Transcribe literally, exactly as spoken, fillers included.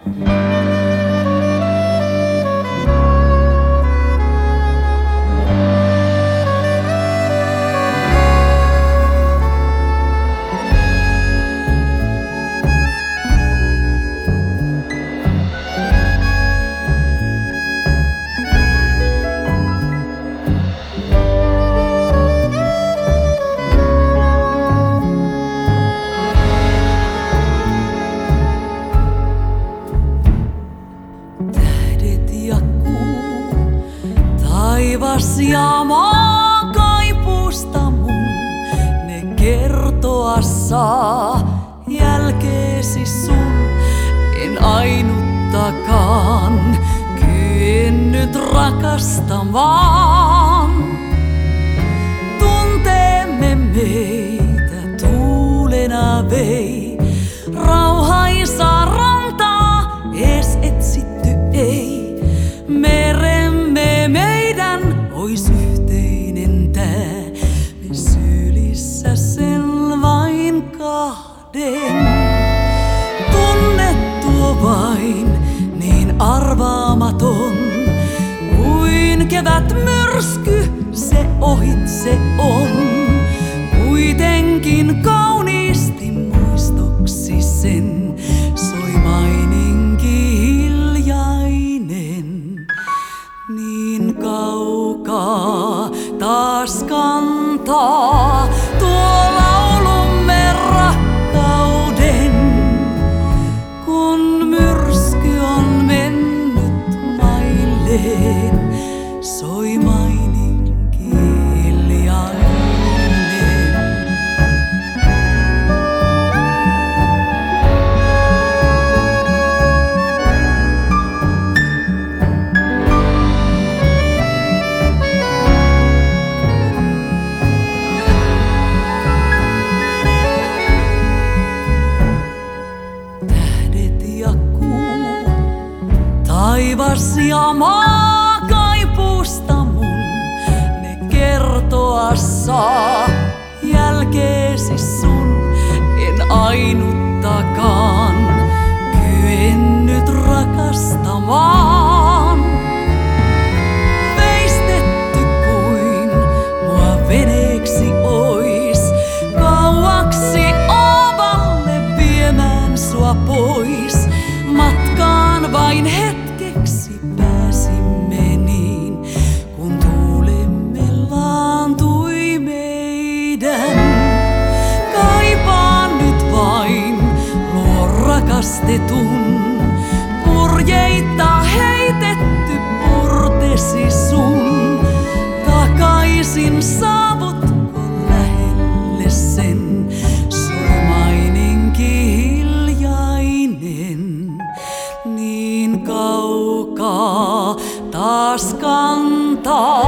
Taivas ja maa kaipuusta mun, ne kertoa saa jälkeesi sun. En ainuttakaan kyennyt rakastamaan. Tunteemme meitä tuulena vei, rauhaisaa rantaa ees etsitty ei. Meremme meidän ois yhteinen tää, me sylissä sen vain kahden. Tunne tuo vain niin arvaamaton, kuin kevät myrsky se ohitse on. Kuitenkin kauniisti muistoksi sen soi maininki hiljainen. Niin kaukaa taas kantaa tuo laulumme rakkauden, kun myrsky on mennyt mailleen, soi maininki hiljainen. Taivas ja maa kaipuusta mun, ne kertoa saa jälkeesi sun. En ainuttakaan kyennyt rakastamaan. Veistetty kuin mua veneeksi ois, kauaksi ovalle viemään sua pois. Matkaan vain hetkeksi pääsimme niin, kun tuulemme laantui meidän. Kaipaan nyt vain luo rakastetun, purjeita heitetty purtesi sun. Takaisin saavutko lähelle sen, soi maininki hiljainen. Niin kaukaa taas kantaa